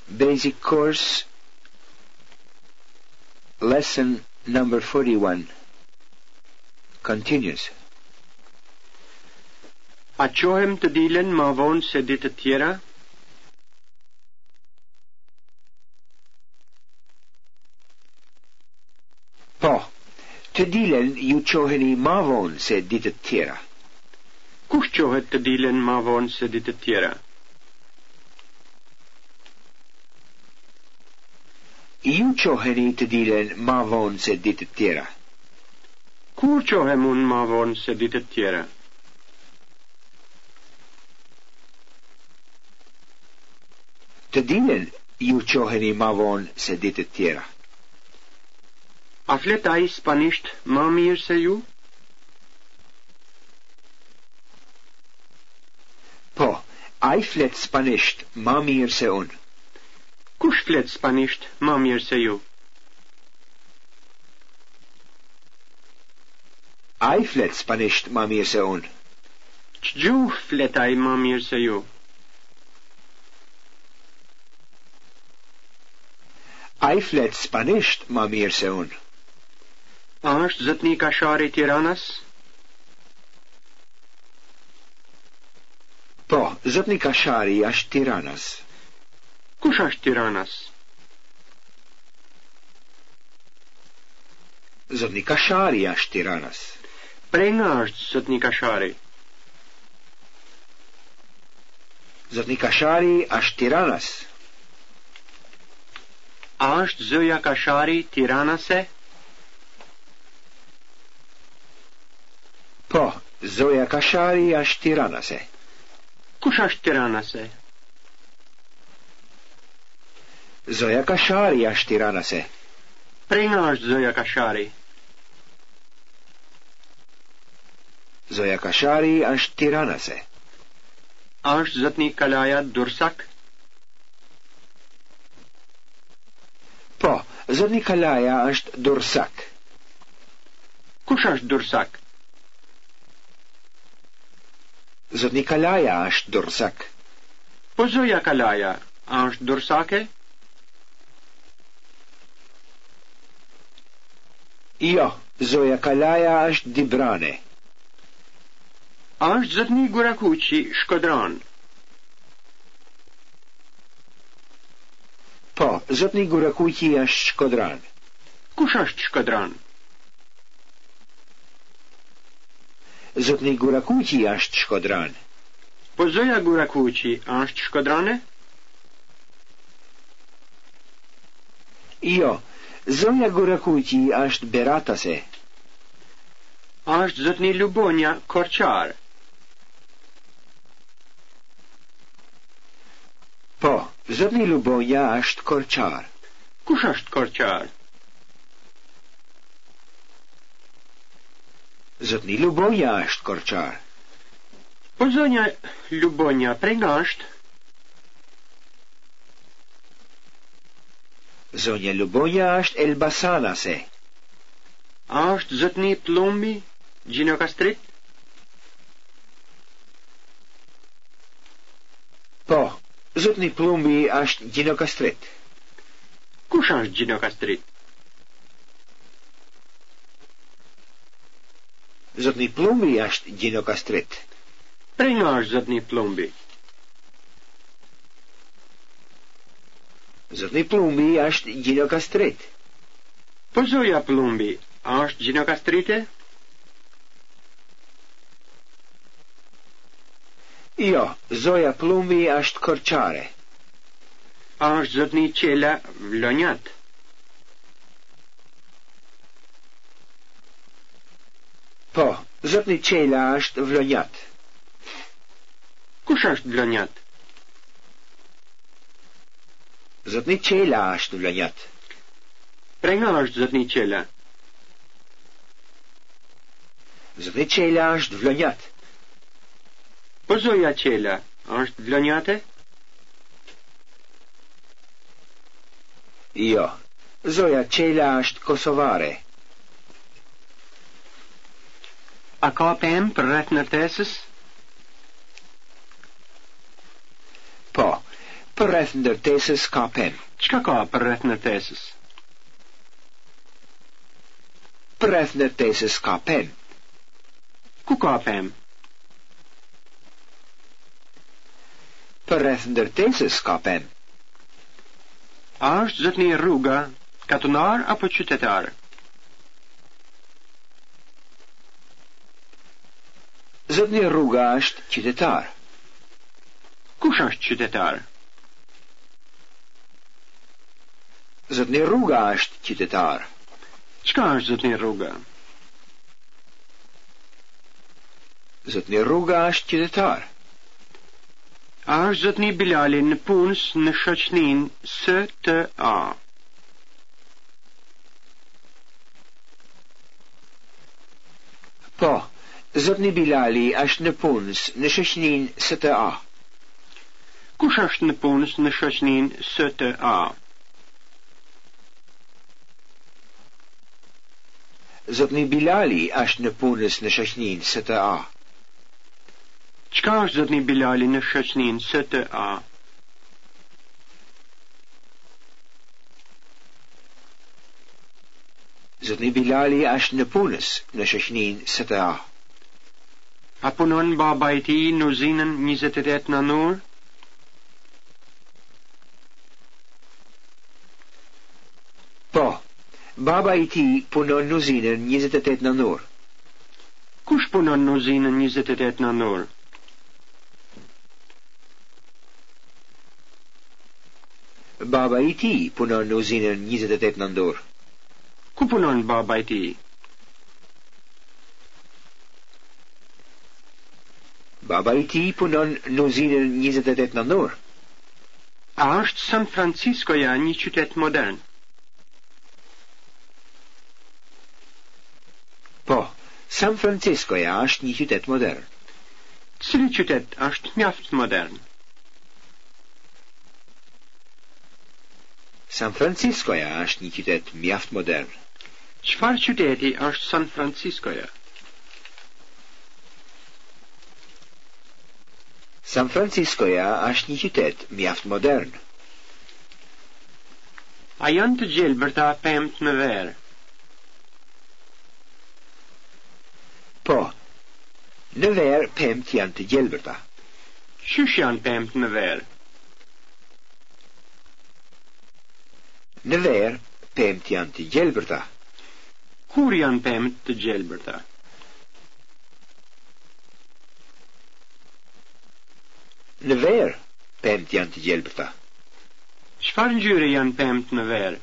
Basic Course, Lesson number 41. Continues. A qohem të dilen ma vonë se ditë të tjera? Po, të dilen ju qoheni ma vonë se ditë të tjera. Kush qohet të dilen ma vonë se ditë të tjera? Ju qoheni të dilen ma vonë se ditë të tjera. Kur qohem unë ma vonë se ditë të tjera? Të dilen ju qoheni ma vonë se ditë të tjera. A flet ai spanisht ma mirë se ju? Po, ai flet spanisht ma mirë se unë. Kush flet spanisht ma mirë se ju? Ai flet spanisht ma mirë se unë. Ç'gjuhë flet ai ma mirë se ju? Ai flet spanisht ma mirë se unë. A është zotni Kashari i Tiranës? Po, zotni Kashari është Tiranës. Kush është Tiranës? Zotni Kashari është Tiranës. Prej nga është zotni Kashari? Zotni Kashari është Tiranës. A është zoja Kashari Tiranëse? Po, zoja Kashari është Tiranëse. Kush është Tiranëse? Zoja Kashari është Tiranëse. Prej nga është zoja Kashari? Zoja Kashari është Tiranëse. A është zotni Kalaja Dursak? Po, zotni Kalaja është Dursak. Kush është Dursak? Zotni Kalaja është Dursak. Po zoja Kalaja, a është Dursake? Jo, zoja Kalaja është Dibrane. A është zotni Gurakuqi Shkodran? Po, zotni Gurakuqi është Shkodran. Kush është Shkodran? Zotni Gurakuqi është Shkodran. Po zoja Gurakuqi është Shkodrane? Jo, zoja Gurakuqi është Beratase. A është zotni Lubonja Korçar? Po, zotni Lubonja është Korçar. Kush është Korçar? Zotni Lubonja është Korçar. Po zonja Lubonja prej nga është? Zonja Lubonja është Elbasanase. A është zotni Plumbi Gjinokastrit? Po, zotni Plumbi është Gjinokastrit. Kush është Gjinokastrit? Zotni Plumbi është Gjinokastrit. Prej nga është zotni Plumbi? Zotni Plumbi është Gjinokastrit. Po zoja Plumbi, a është Gjinokastrite? Jo, zoja Plumbi është Korçare. A është zotni Qela Vlonjat? Po, zotni Qela është Vlonjat. Kush është Vlonjat? Zotni Qela është Vlonjat. Prej nga është zotni Qela? Zotni Qela është Vlonjat. Po zoja Qela, është Vlonjate? Jo, zoja Qela është Kosovare. A ka pemë për rreth ndërtesës? Po, Përreth ndërtesës ka pemë. Çka ka përreth ndërtesës? Përreth ndërtesës ka pemë. Ku ka pemë? Përreth ndërtesës ka pemë. A është zotëni rruga katonar apo qytetar? Zotëni rruga është qytetar. Kush është qytetar? Zotëni rruga është qytetar. Çka është zotëni rruga? Zotëni rruga është qytetar. A është zotëni Bilali në punës në shoqërinë STA? Po, zotëni Bilali është në punës në shoqërinë STA. Kush është në punës në shoqërinë STA? Zotëni Bilali është në punës në shoqërinë STA. Çka është zotëni Bilali në shoqërinë STA? Zotëni Bilali është në punës në shoqërinë STA. A punon baba i tij në uzinën 28 nënor? Po, baba i tij punon në uzinën 28 nënor. Kush punon në uzinën 28 nënor? Baba i tij punon në uzinën 28 nënor. Ku punon baba i tij? Baba i tij punon në uzinën 28 nënor. A është San Franciscoja një qytet modern? Po, San Franciscoja është një qytet modern. Cili qytet është mjaft modern? San Franciscoja është një qytet mjaft modern. Çfarë qyteti është San Franciscoja? San Franciscoja është një qytet mjaft modern. A janë të gjelbërta pemt në verë? Po, në verë pemt janë të gjelbërta. Qysh janë pemt në verë? Në verë pemt janë të gjelbërta. Kur janë pemt të gjelbërta? Në verë pemt janë të gjelbërta. Çfarë ngjyre janë pemt në verë?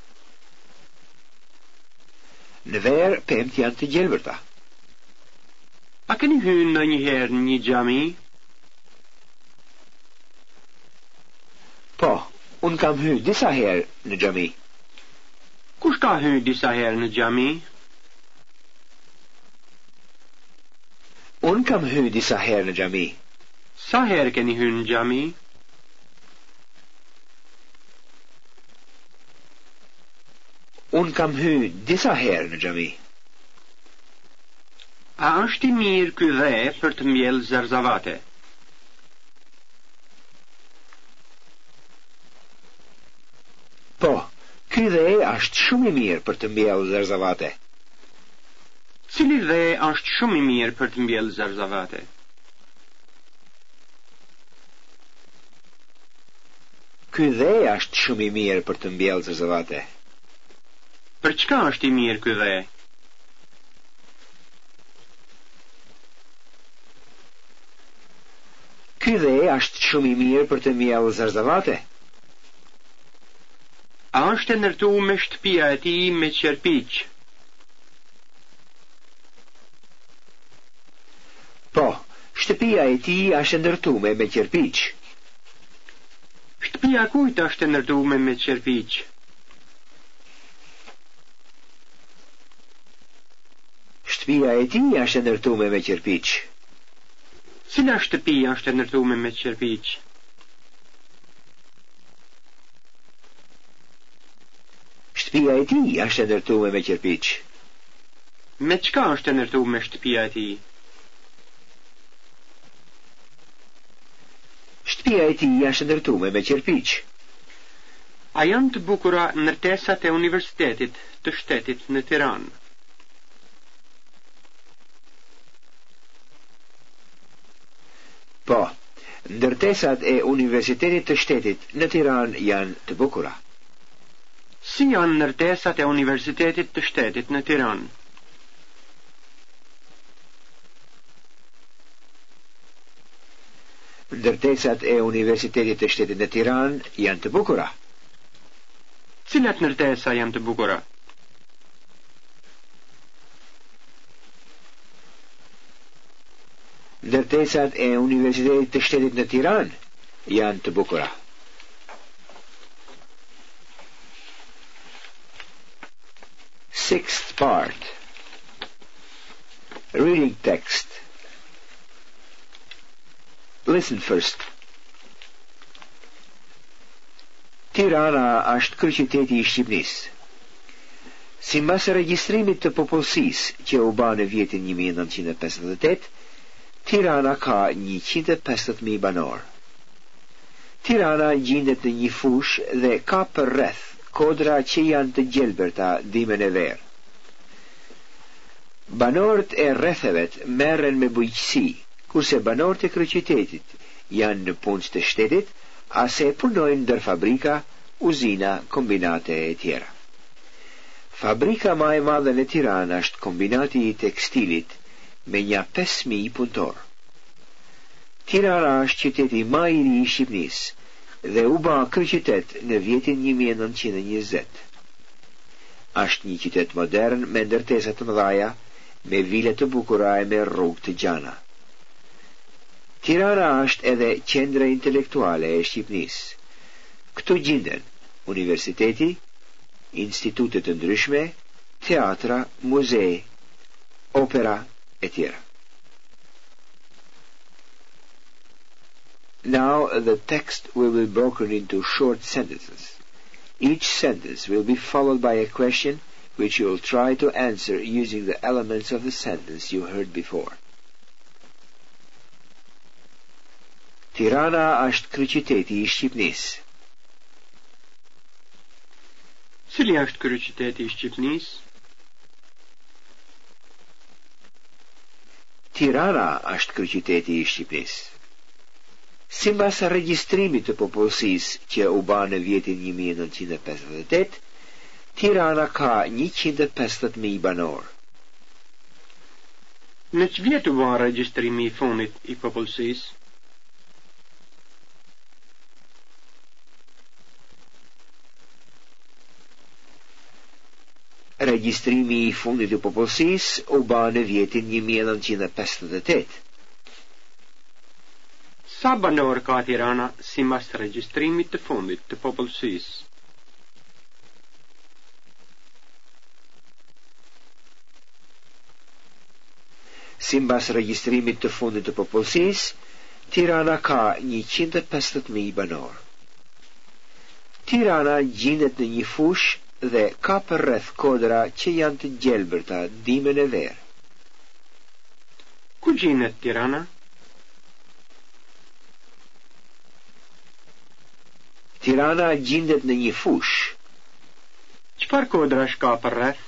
Në verë pemt janë të gjelbërta. A keni hyrë ndonjëherë në një xhami? Po, unë kam hyrë disa herë në xhami. Kush ka hyrë disa herë në xhami? Unë kam hyrë disa herë në xhami. Sa herë keni hyrë në xhami? Unë kam hyrë disa herë në xhami. A është i mirë ky dhe për të mbjellë zarzavate? Po, ky dhe është shumë i mirë për të mbjellë zarzavate. Cili dhe është shumë i mirë për të mbjellë zarzavate? Ky dhe është shumë i mirë për të mbjellë zarzavate. Për çka është i mirë ky dhe? Ky dhe është shumë i mirë për të mbjellë zarzavate. A është e ndërtuar me shtëpia e tij me qerpiq? Po, shtëpia e tij është e ndërtuar me qerpiq. Shtëpia kujt është e ndërtuar me qerpiq? Shtëpia e tij është e ndërtuar me qerpiq. Cila shtëpi është e ndërtuar me qerpiq? Shtëpia e tij është e ndërtuar me qerpiq. Me çka është e ndërtuar me shtëpia e tij? Shtëpia e tij është ndërtuar me qerpiç. A janë të bukura ndërtesat e Universitetit të Shtetit në Tiranë? Po, ndërtesat e Universitetit të Shtetit në Tiranë janë të bukura. Si janë ndërtesat e Universitetit të Shtetit në Tiranë? Ndërtesat e Universitetit të Shtetit në Tiranë janë të bukura. Cilat ndërtesa janë të bukura? Ndërtesat e Universitetit të Shtetit në Tiranë janë të bukura. Sixth part. Reading text. Listen first. Tirana është kryeqyteti i Shqipërisë. Sipas regjistrimit të popullsisë që u bë në vitin 1958, Tirana ka 150.000 banor. Tirana gjendet në një fushë dhe ka përreth kodra që janë të gjelbërta dimën e verë. Banorët e rrethevet merren me bujqësi, kurse banorët e kryeqytetit janë në punës të shtetit, ase punojnë ndër fabrika, uzina, kombinate e tjera. Fabrika më e madhe në Tiranë është kombinati i tekstilit me një 5.000 punëtor. Tirana është qyteti më i ri i Shqipërisë dhe u bë kryeqytet në vitin 1920. Është një qytet modern me ndërtesa të mëdha, me vile të bukura e me rrugë të gjana. Tirana është edhe qendra intelektuale e Shqipërisë. Këtu gjenden universiteti, institute të ndryshme, teatra, muze, opera e tjera. Now the text will be broken into short sentences. Each sentence will be followed by a question which you will try to answer using the elements of the sentence you heard before. Tirana është kryeqyteti i Shqipërisë. Cili është kryeqyteti i Shqipërisë? Tirana është kryeqyteti i Shqipërisë. Sipas regjistrimit të popullsisë që u bë në vitin 1958, Tirana ka 150.000 banor. Në që vjet u bë regjistrimi i fundit i popullsisë? Regjistrimi i fundit i popullsisë u bë në vitin 1958. Sa banor ka Tirana sipas regjistrimit të fundit të popullsisë? Sipas regjistrimit të fundit të popullsisë, Tirana ka 150.000 banor. Tirana gjendet në një fushë dhe ka përreth kodra që janë të gjelbërta dimën e verë. Ku gjendet Tirana? Tirana gjendet në një fushë. Çfarë kodrash ka përreth?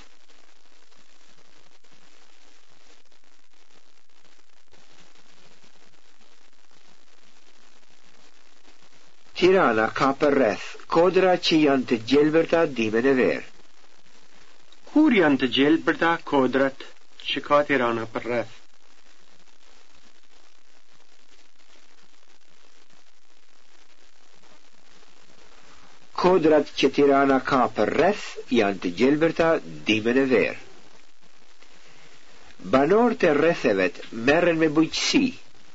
Tirana ka përreth kodra që janë të gjelbërta dimën e verë. Kur janë të gjelbërta kodrat që ka Tirana përreth? Kodrat që Tirana ka përreth janë të gjelbërta dimën e verë. Banorët e rrethevet merren me bujqësi.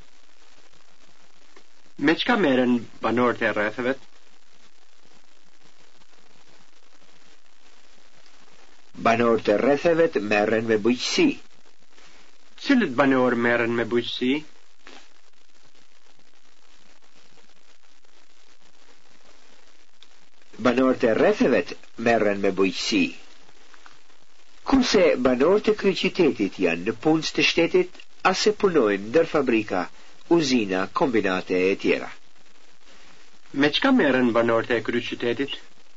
Me çka merren banorët e rrethevet? Banorët e rrethevet merren me bujqësi. Cilët banor merren me bujqësi? Banorët e rrethevet merren me bujqësi. Kurse banorët e kryeqytetit janë në punës të shtetit, ase punojnë ndër fabrika, uzina, kombinate e tjera. Me çka merren banorët e kryeqytetit?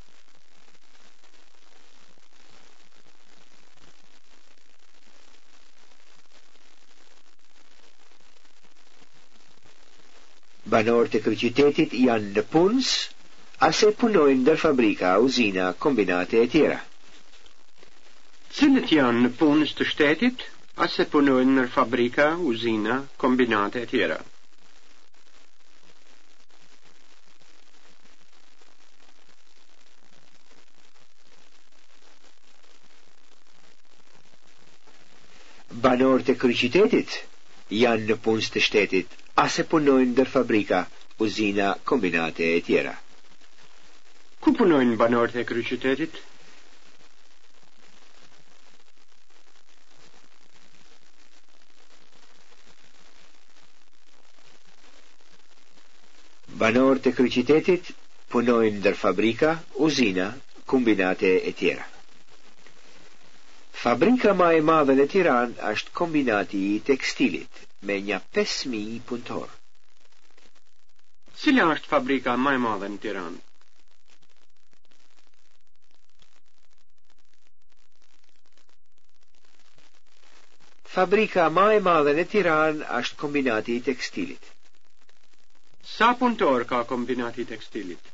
Banorët e kryeqytetit janë në punës ase punojnë ndër fabrika, uzina, kombinate e tjera. Cilët janë në punës të shtetit, ase punojnë në fabrika, uzina, kombinate e tjera? Banorët e kryeqytetit janë në punës të shtetit ase punojnë ndër fabrika, uzina, kombinate e tjera. Ku punojnë banorët e kryeqytetit? Banorët e kryeqytetit punojnë ndër fabrika, uzina, kombinate e tjera. Fabrika ma e madhe në Tiranë është kombinati I tekstilit me një 5.000 punëtor. Cila është fabrika më e madhe në Tiranë? Fabrika ma e madhe në Tiranë është kombinati I tekstilit. Sa punëtor ka kombinati I tekstilit?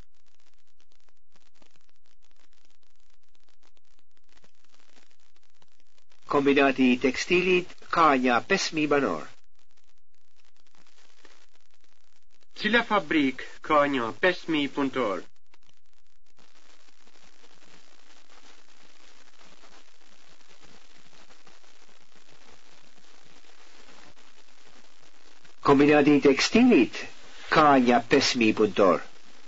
Kombinati I tekstilit ka një 5.000 banor. Cila fabrik ka një 5.000 punëtor? Kombinati I tekstilit ka një 5.000 punëtor.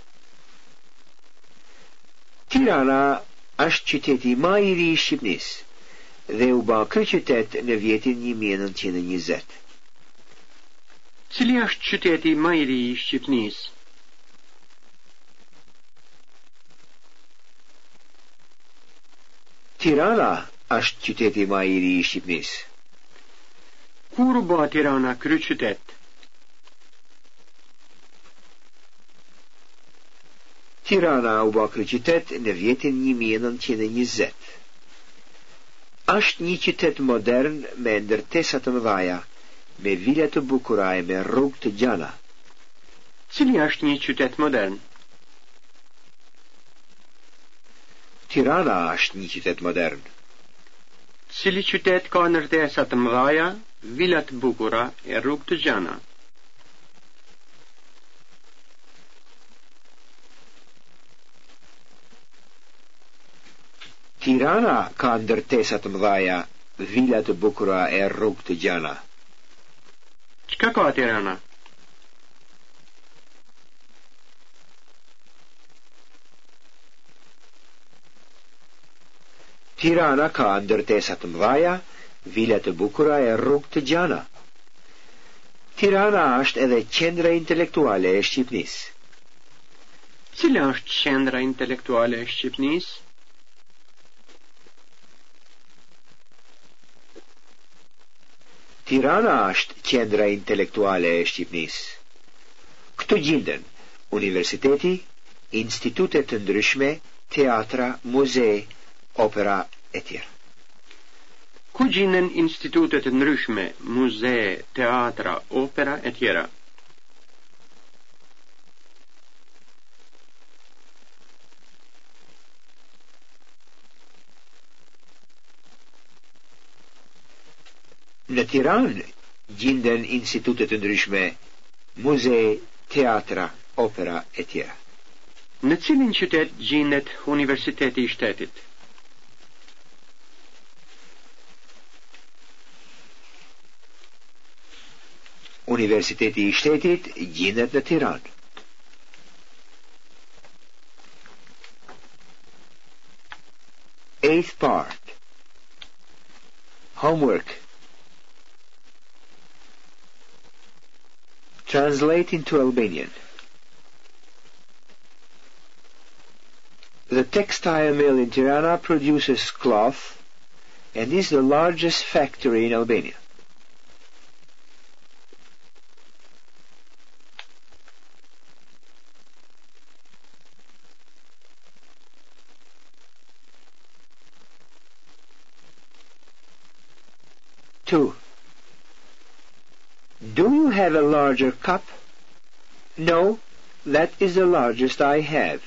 Tirana është qyteti më I ri I Shqipnisë dhe u bë kryeqytet në vitin 1920. Cili është qyteti më I ri I Shqipnisë? Tirana është qyteti më I ri I Shqipnisë. Kur u bë Tirana kryeqytet? Tirana u bë kryeqytet në vitin 1920. Është një qytet modern me ndërtesa të mëdha, me vila të bukura e me rrugë të gjalla. Cili është një qytet modern? Tirana është një qytet modern. Cili qytet ka ndërtesa të mëdha, vila të bukura e rrugë të gjalla? Tirana ka ndërtesa të mëdha, vila të bukura e rrugë të gjalla. Çka ka Tirana? Tirana ka ndërtesa të mëdha, vila të bukura e rrugë të gjalla. Tirana është edhe qendra intelektuale e Shqipnisë. Cila është qendra intelektuale e Shqipnisë? Tirana është qendra intelektuale e Shqipnisë. Këtu gjenden universiteti, institute të ndryshme, teatra, muze, opera e tjera. Ku gjenden institute të ndryshme, muze, teatra, opera e tjera? Në Tiranë gjenden institute të ndryshme, muze, teatra, opera e tjera. Në cilin qytet gjendet Universiteti I Shtetit? Universiteti I Shtetit gjendet në Tiranë. Eighth part. Homework. Translate into Albanian. The textile mill in Tirana produces cloth and is the largest factory in Albania. 2. Do you have a larger cup? No, that is the largest I have.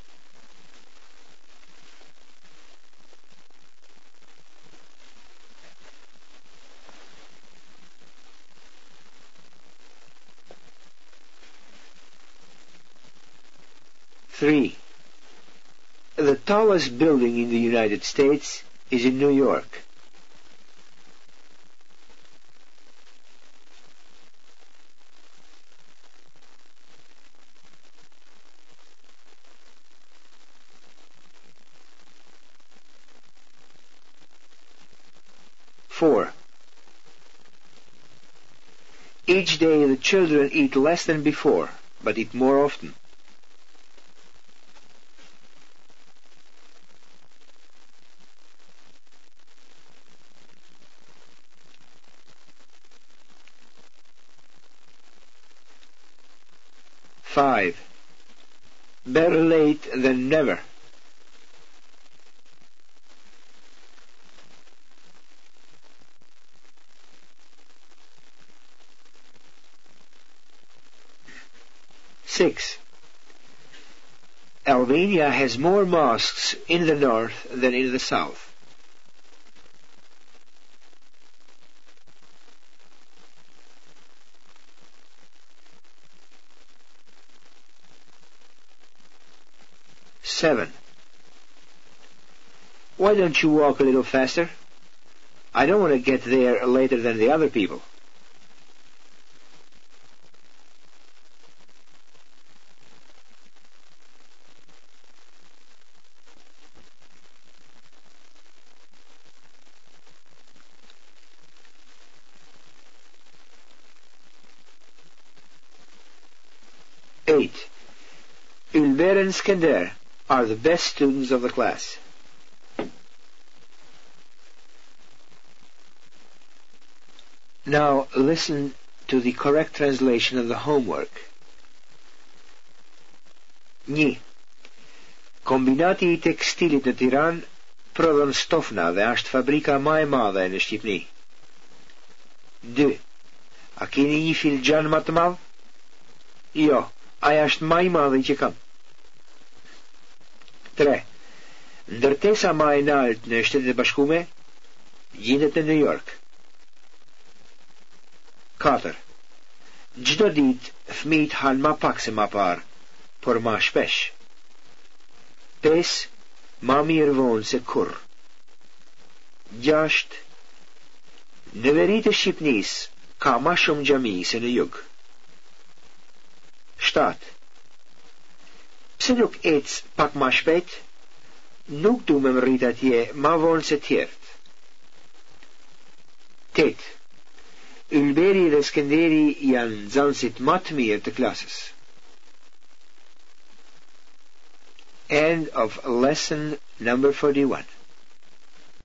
Three. The tallest building in the United States is in New York. Four. Each day the children eat less than before, but eat more often. Five. Better late than never. Six. Albania has more mosques in the north than in the south. Seven. Why don't you walk a little faster? I don't want to get there later than the other people. 8. Ulber and Skender are the best students of the class. Now listen to the correct translation of the homework. Një. Kombinati I tekstilit në Tiranë prodhon stofna dhe është fabrika më e madhe në Shqipëri. 2. A keni një filxhan më të madh? Jo, ai është më I madhi që kam. 3. Ndërtesa më e lartë në Shtetet e Bashkuara gjendet në New York. 4. Çdo ditë fëmijët han më pak se më parë, por më shpesh. 5. Më mirë vonë se kurrë. 6. Në veri të Shqipërisë ka më shumë xhami se në jug. 7. Pse nuk ec pak më shpejt? Nuk du me më rrit atje më vonë se tjerët. 8. Ulberi dhe Skenderi janë nxënësit më të mirë të klasës. End of lesson number 41.